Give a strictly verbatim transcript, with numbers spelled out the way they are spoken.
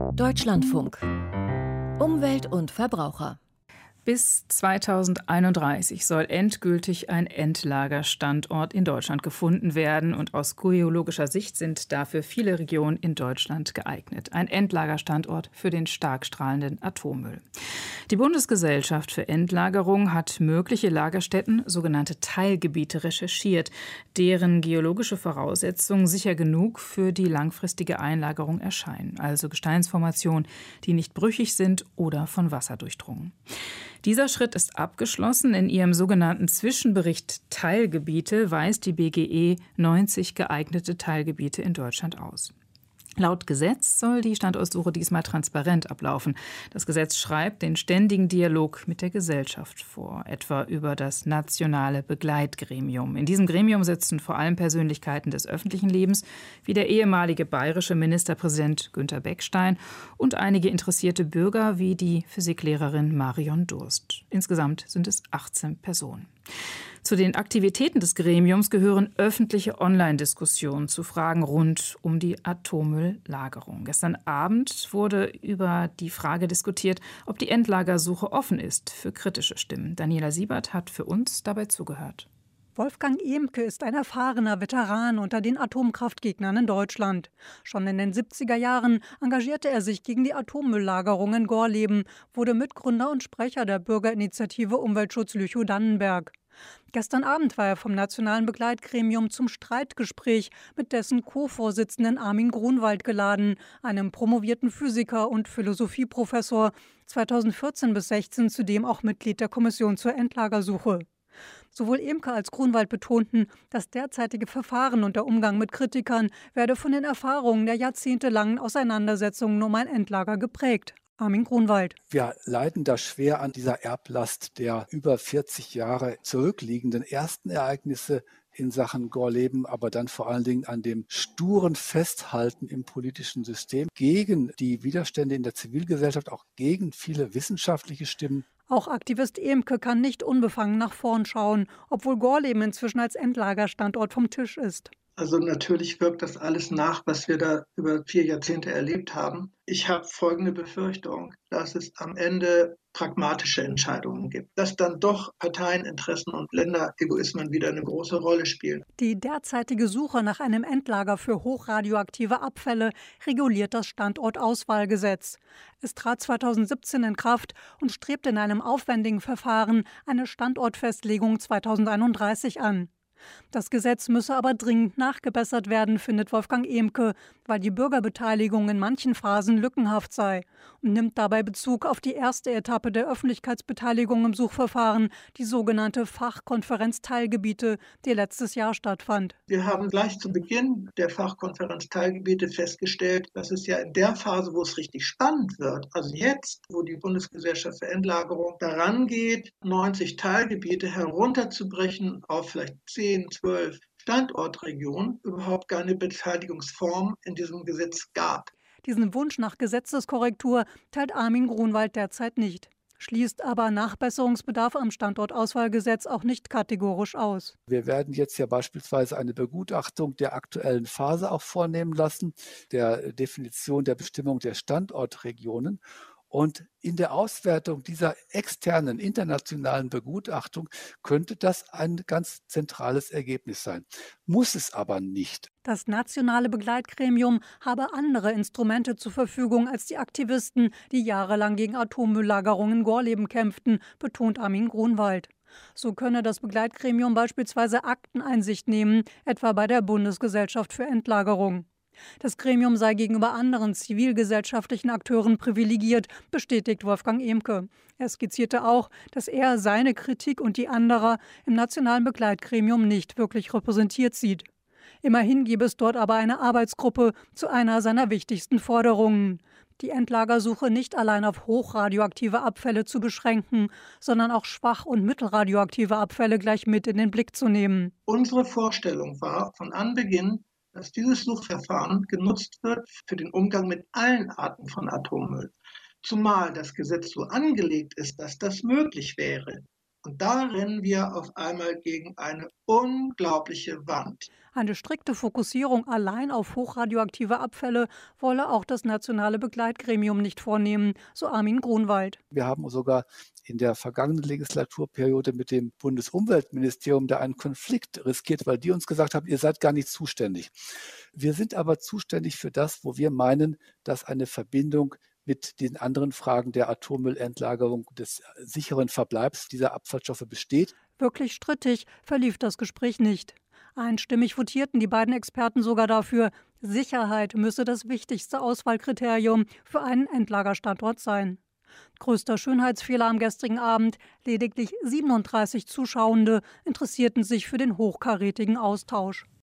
Deutschlandfunk. Umwelt und Verbraucher. Bis zweitausendeinunddreißig soll endgültig ein Endlagerstandort in Deutschland gefunden werden. Und aus geologischer Sicht sind dafür viele Regionen in Deutschland geeignet. Ein Endlagerstandort für den stark strahlenden Atommüll. Die Bundesgesellschaft für Endlagerung hat mögliche Lagerstätten, sogenannte Teilgebiete, recherchiert, deren geologische Voraussetzungen sicher genug für die langfristige Einlagerung erscheinen. Also Gesteinsformationen, die nicht brüchig sind oder von Wasser durchdrungen. Dieser Schritt ist abgeschlossen. In ihrem sogenannten Zwischenbericht Teilgebiete weist die B G E neunzig geeignete Teilgebiete in Deutschland aus. Laut Gesetz soll die Standortsuche diesmal transparent ablaufen. Das Gesetz schreibt den ständigen Dialog mit der Gesellschaft vor, etwa über das nationale Begleitgremium. In diesem Gremium sitzen vor allem Persönlichkeiten des öffentlichen Lebens, wie der ehemalige bayerische Ministerpräsident Günter Beckstein und einige interessierte Bürger wie die Physiklehrerin Marion Durst. Insgesamt sind es achtzehn Personen. Zu den Aktivitäten des Gremiums gehören öffentliche Online-Diskussionen zu Fragen rund um die Atommülllagerung. Gestern Abend wurde über die Frage diskutiert, ob die Endlagersuche offen ist für kritische Stimmen. Daniela Siebert hat für uns dabei zugehört. Wolfgang Ehmke ist ein erfahrener Veteran unter den Atomkraftgegnern in Deutschland. Schon in den siebziger Jahren engagierte er sich gegen die Atommülllagerung in Gorleben, wurde Mitgründer und Sprecher der Bürgerinitiative Umweltschutz Lüchow-Dannenberg. Gestern Abend war er vom Nationalen Begleitgremium zum Streitgespräch mit dessen Co-Vorsitzenden Armin Grunwald geladen, einem promovierten Physiker und Philosophieprofessor, zweitausendvierzehn bis sechzehn zudem auch Mitglied der Kommission zur Endlagersuche. Sowohl Ehmke als Grunwald betonten, das derzeitige Verfahren und der Umgang mit Kritikern werde von den Erfahrungen der jahrzehntelangen Auseinandersetzungen um ein Endlager geprägt. Armin Grunwald. Wir leiden da schwer an dieser Erblast der über vierzig Jahre zurückliegenden ersten Ereignisse in Sachen Gorleben, aber dann vor allen Dingen an dem sturen Festhalten im politischen System gegen die Widerstände in der Zivilgesellschaft, auch gegen viele wissenschaftliche Stimmen. Auch Aktivist Ehmke kann nicht unbefangen nach vorn schauen, obwohl Gorleben inzwischen als Endlagerstandort vom Tisch ist. Also natürlich wirkt das alles nach, was wir da über vier Jahrzehnte erlebt haben. Ich habe folgende Befürchtung, dass es am Ende pragmatische Entscheidungen gibt, dass dann doch Parteieninteressen und Länderegoismen wieder eine große Rolle spielen. Die derzeitige Suche nach einem Endlager für hochradioaktive Abfälle reguliert das Standortauswahlgesetz. Es trat zweitausendsiebzehn in Kraft und strebt in einem aufwendigen Verfahren eine Standortfestlegung zweitausendeinunddreißig an. Das Gesetz müsse aber dringend nachgebessert werden, findet Wolfgang Ehmke, weil die Bürgerbeteiligung in manchen Phasen lückenhaft sei und nimmt dabei Bezug auf die erste Etappe der Öffentlichkeitsbeteiligung im Suchverfahren, die sogenannte Fachkonferenz Teilgebiete, die letztes Jahr stattfand. Wir haben gleich zu Beginn der Fachkonferenz Teilgebiete festgestellt, dass es ja in der Phase, wo es richtig spannend wird, also jetzt, wo die Bundesgesellschaft für Endlagerung daran geht, neunzig Teilgebiete herunterzubrechen auf vielleicht zehn, zwölf Standortregionen, überhaupt keine Beteiligungsform in diesem Gesetz gab. Diesen Wunsch nach Gesetzeskorrektur teilt Armin Grunwald derzeit nicht, schließt aber Nachbesserungsbedarf am Standortauswahlgesetz auch nicht kategorisch aus. Wir werden jetzt ja beispielsweise eine Begutachtung der aktuellen Phase auch vornehmen lassen, der Definition der Bestimmung der Standortregionen. Und in der Auswertung dieser externen, internationalen Begutachtung könnte das ein ganz zentrales Ergebnis sein. Muss es aber nicht. Das nationale Begleitgremium habe andere Instrumente zur Verfügung als die Aktivisten, die jahrelang gegen Atommülllagerung in Gorleben kämpften, betont Armin Grunwald. So könne das Begleitgremium beispielsweise Akteneinsicht nehmen, etwa bei der Bundesgesellschaft für Endlagerung. Das Gremium sei gegenüber anderen zivilgesellschaftlichen Akteuren privilegiert, bestätigt Wolfgang Ehmke. Er skizzierte auch, dass er seine Kritik und die anderer im nationalen Begleitgremium nicht wirklich repräsentiert sieht. Immerhin gebe es dort aber eine Arbeitsgruppe zu einer seiner wichtigsten Forderungen: die Endlagersuche nicht allein auf hochradioaktive Abfälle zu beschränken, sondern auch schwach- und mittelradioaktive Abfälle gleich mit in den Blick zu nehmen. Unsere Vorstellung war von Anbeginn, dass dieses Suchverfahren genutzt wird für den Umgang mit allen Arten von Atommüll. Zumal das Gesetz so angelegt ist, dass das möglich wäre. Und da rennen wir auf einmal gegen eine unglaubliche Wand. Eine strikte Fokussierung allein auf hochradioaktive Abfälle wolle auch das nationale Begleitgremium nicht vornehmen, so Armin Grunwald. Wir haben sogar in der vergangenen Legislaturperiode mit dem Bundesumweltministerium da einen Konflikt riskiert, weil die uns gesagt haben, ihr seid gar nicht zuständig. Wir sind aber zuständig für das, wo wir meinen, dass eine Verbindung mit den anderen Fragen der Atommüllendlagerung, des sicheren Verbleibs dieser Abfallstoffe besteht. Wirklich strittig verlief das Gespräch nicht. Einstimmig votierten die beiden Experten sogar dafür, Sicherheit müsse das wichtigste Auswahlkriterium für einen Endlagerstandort sein. Größter Schönheitsfehler am gestrigen Abend: lediglich siebenunddreißig Zuschauende interessierten sich für den hochkarätigen Austausch.